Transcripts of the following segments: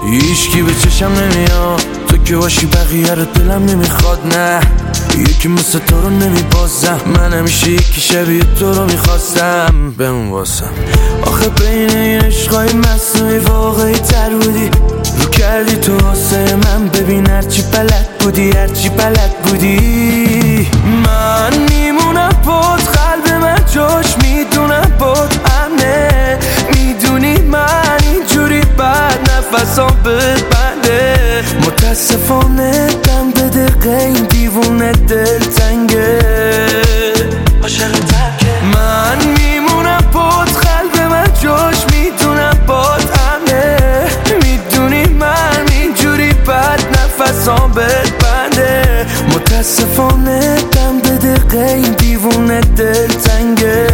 هیچکی به چشم نمیاد، تو که باشی بقیه رو دلم نمیخواد. نه یکی مثل تو رو نمیبازم، من همیشه یکی شبیه تو رو میخواستم بمون واسم. آخه بین این عشقای مصنوعی واقعی تر بودی، رو کردی تو واسه من. ببین هرچی بلد بودی، هرچی بلد بودی. من میمونم پات، قلب من جاش میدونم پات امنه. میدونی من اینجوری بعد نفسام بهت بنده. متاسفانه دم به دقیقه این دیوونه دل تنگه، عاشق ترکه. من میمونم پات، قلب من جاش میدونم پات امنه. میدونی من اینجوری بعد نفسام بهت بنده. متاسفانه دم به دقیقه این دیوونه دل تنگه.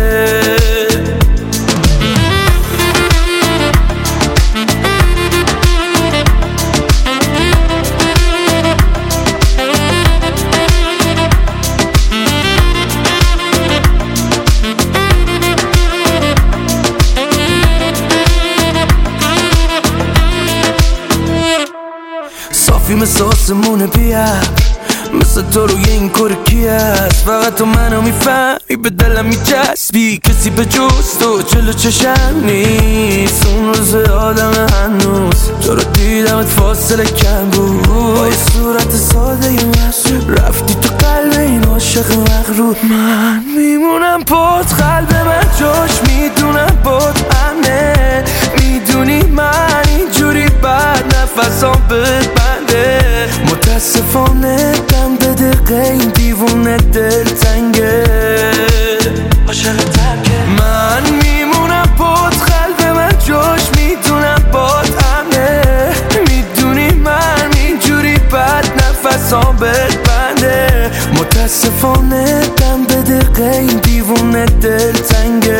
صافی مثل آسمون بیار، مثل تو روی این کار کی هست؟ فقط تو منو میفهمی، به دلم میچسبی. کسی به جز تو جلو چشم نیست. اون روز آدم هنوز تو رو دیدمت فاصله کم بود. با یه صورت ساده مسئول رفتی تو قلب این عاشق مغرور. من میمونم پات، قلب من جاش میدونم پات امنه. میدونی من اینجوری بعد نفسام بهت بنده. متاسفانه دم به دقیقه این دیوونه دل تنگه، عاشق ترکه. من میمونم پات، قلب من جاش میدونم پات امنه. میدونی من اینجوری بعد نفسام بهت بنده. متاسفانه دم به دقیقه این دیوونه دل تنگه.